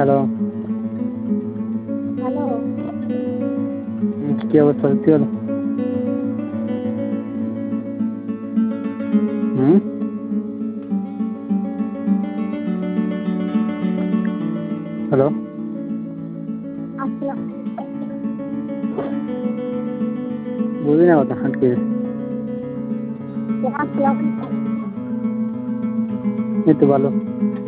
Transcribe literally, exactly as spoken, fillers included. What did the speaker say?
Hello. Hello. হুম, কি অবস্থা? কি হলো? হুম? হ্যালো। আসসালাম। বুঝি না কথা হাঁটকে। আসসালাম। এই তো ভালো।